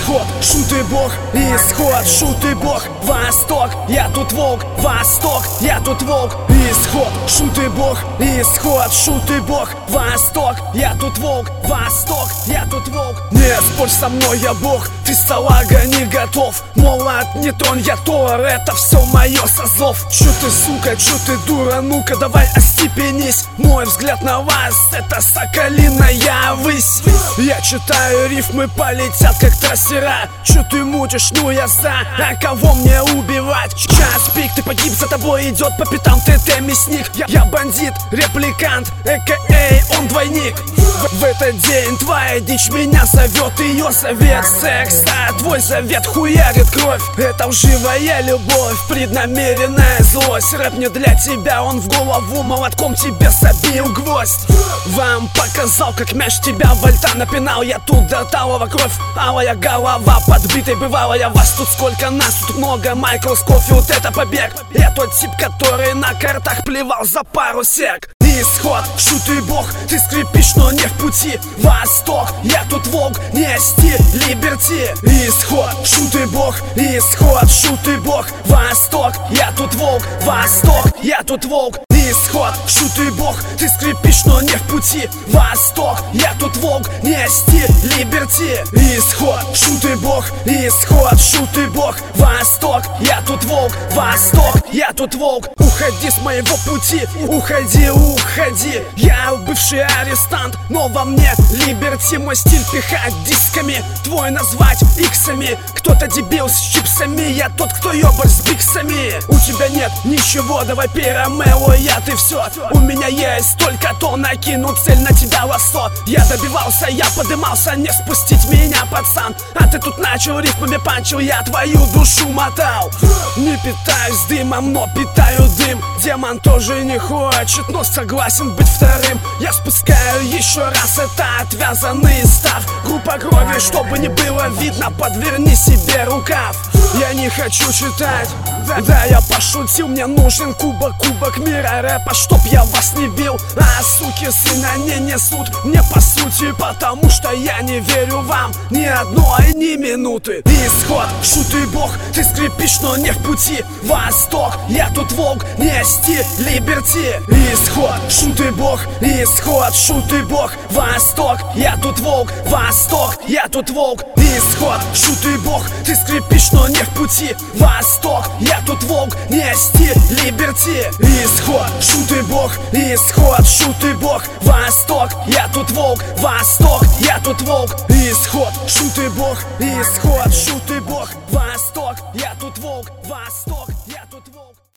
исход, шут и бог, исход, шут и бог, восток, я тут волк, восток, я тут волк, исход, шут и бог, исход, шут и бог, восток, я тут волк, восток, я тут волк. Не спорь со мной, я бог, ты салага не готов. Молот не тронь, я Тор, это все мое созов. Чё ты, сука, чё ты, дура, ну-ка давай остепенись. Мой взгляд на вас, это соколиная высь. Я читаю рифмы, полетят как трассера. Чё ты мутишь, ну я за, а кого мне убивать? Час пик, ты погиб, за тобой идет по пятам ТТ мясник. Я бандит, репликант, а.к.а. он двойник. В этот день твоя дичь меня зовет, ее совет секс, а твой завет хуярит кровь. Это лживая любовь, преднамеренная злость. Рэп не для тебя, он в голову молотком тебе забил гвоздь. Вам показал, как мяч тебя вольта напинал. Я тут до талого кровь, алая голова подбитой бывалая. Вас тут сколько, нас тут много. Майкл Скофилд, это побег. Я тот тип, который на картах плевал за пару сек. Исход, шут и бог, ты скрипишь, но не в пути. Восток, я тут волк, нести либерти. Исход, шут и бог, исход, шут и бог, восток, я тут волк, восток, я тут волк. Исход, шут и бог, ты скрипишь, но не в пути. Восток, я тут волк, нести либерти. Исход, шут и бог, исход, шут и бог, восток, я тут волк, восток, я тут волк. Уходи с моего пути, уходи, уходи. Я бывший арестант, но во мне либерти. Мой стиль пихать дисками, твой назвать иксами. Кто-то дебил с чипсами, я тот, кто ёбарь с биксами. У тебя нет ничего, давай перемело, я ты все. У меня есть только то, накину цель на тебя лассо. Я добивался, я подымался, не спустить меня, пацан. А ты тут начал рифмами панчил, я твою душу мотал. Не питаюсь дымом, но питаю дым. Демон тоже не хочет, но согласен быть вторым. Я спускаю еще раз, это отвязанный став. Группа крови, чтобы не было видно, подверни себе рукав. Я не хочу читать, да я пошутил. Мне нужен кубок мира рэпа, чтоб я вас не бил. А суки сына не несут мне по сути, потому что я не верю вам ни одной, ни минуты. Исход, шут и бог, ты скрипишь, но не в пути. Восток, я тут волк, нести либерти. Исход, шут и бог, исход, шут и бог, восток, я тут волк, восток, я тут волк. Исход, шут и бог, ты скрипишь, но не в пути. Восток, я тут волк, нести либерти. Исход, шут и бог, исход, шут и бог, восток, я тут волк, восток, я тут волк. Исход, шут и бог, исход, шут и бог, восток, я тут волк, восток, я тут волк.